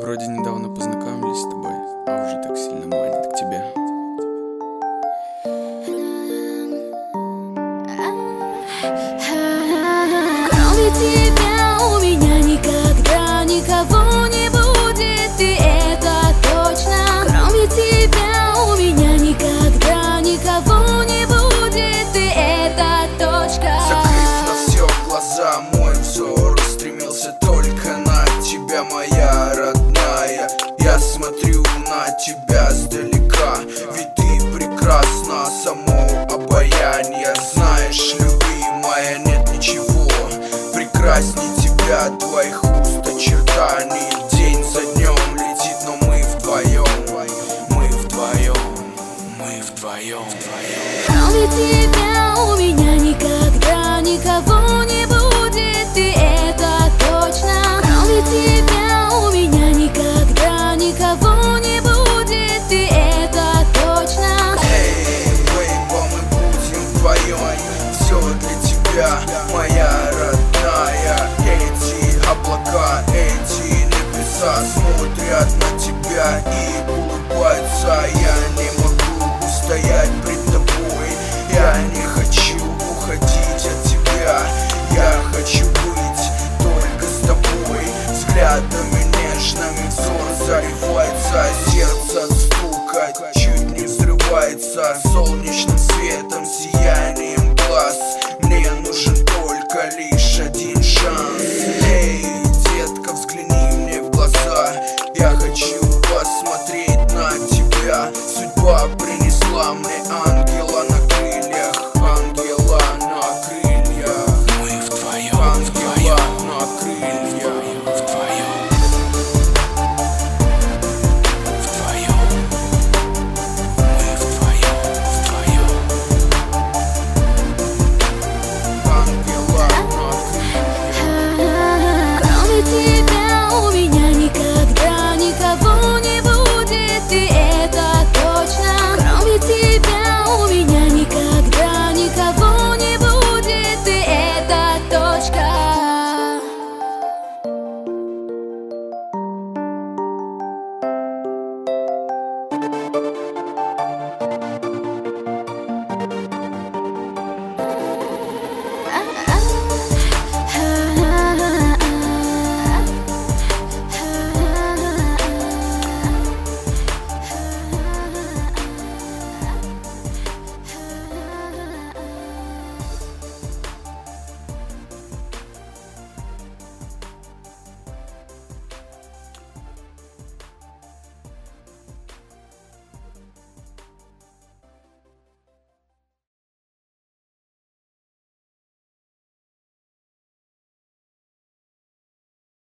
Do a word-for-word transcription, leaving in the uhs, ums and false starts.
вроде недавно познакомились с тобой, а уже так сильно манит к тебе. Кроме тебя у меня никогда никого не будет, и это точно. Кроме тебя у меня никогда никого не будет, и это точка. Закрыв на все глаза, мой взор устремился только на тебя, моя родная. Я смотрю на тебя сдалека, ведь ты прекрасна, само обаяние. Знаешь, любимая, нет ничего прекрасней тебя, твоих уст очертаний. День за днем летит, но мы вдвоем, мы вдвоем, мы вдвоем, вдвоем. Кроме тебя у меня никогда никого